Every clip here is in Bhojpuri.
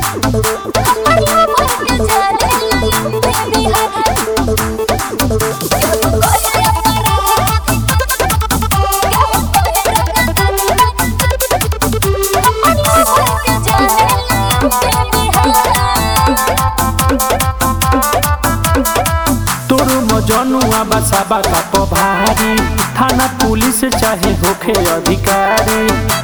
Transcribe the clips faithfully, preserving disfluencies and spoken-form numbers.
तोर मजनुआ बसाबा का पभारी थाना पुलिस चाहे होखे अधिकारी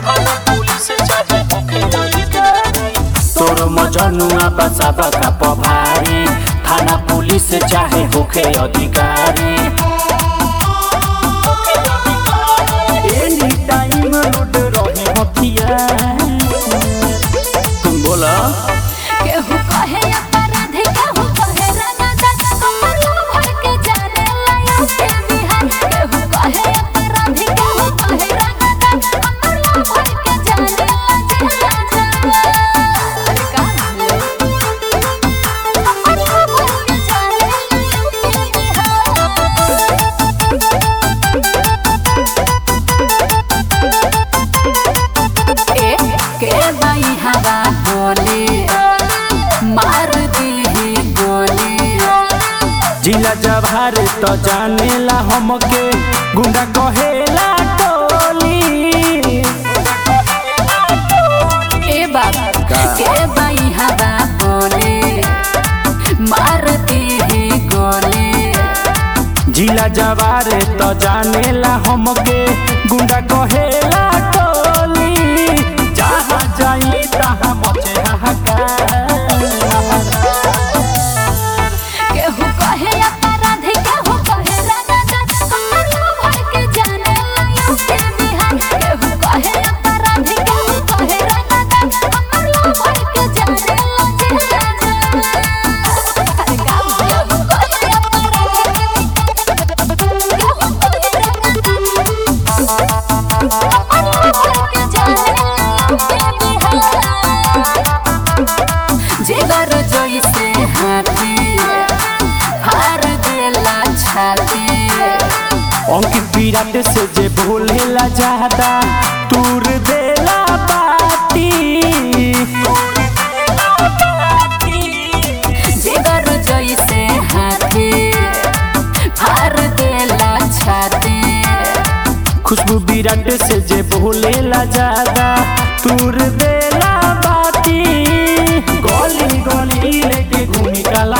तोर मजनुआ बसाबा का पभारी थाना पुलिस चाहे होखे अधिकारी एनी टाइम लूट रहे हथिया तुम बोला केहू कहे अपराधी केहू कहे रंगदार कमर भर के जाने लाया के बिहार केहू कहे अपराधी केहू कहे रंगदार कमर भर के जाने लाया अरे का कमर भर के जाने ए के बाई हवा बोले मार दी गोली जिला जवार तो जानेला हमके गुंडा कहेला टोली ए बाबा के बाई हवा बोले मार दी गोली जिला जवार तो जानेला हमके गुंडा कहेला टोली जहाँ जाई तहाँ मचे हाहाकार केहू कहे अपराधी केहू कहे रंगदार कमर भर के जाने लाया के बिहार केहू कहे अपराधी केहू कहे रंगदार कमर भर के जाने लाया अरे का केहू कहे अपराधी केहू कहे रंगदार कमर भर के जाने लाया के बिहार जिगर जैसे हाथी हार देला छाती अंकित विराट से जे भूलेला ज्यादा तूर देला बाती जिगर जैसे हाथी हार देला छाती खुशबू विराट से जे भूलेला ज्यादा तूर देला बाती गली गली लेके घूमी काला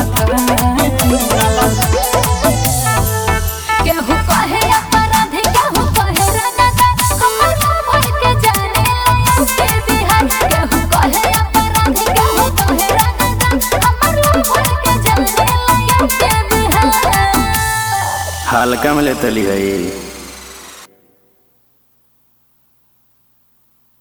केहू कहे अपराधी केहू कहे रंगदार कमर भर के जाने लाया के बिहार केहू कहे अपराधी केहू कहे रंगदार कमर भर के जाने लाया के बिहार हल्का में लेतली है।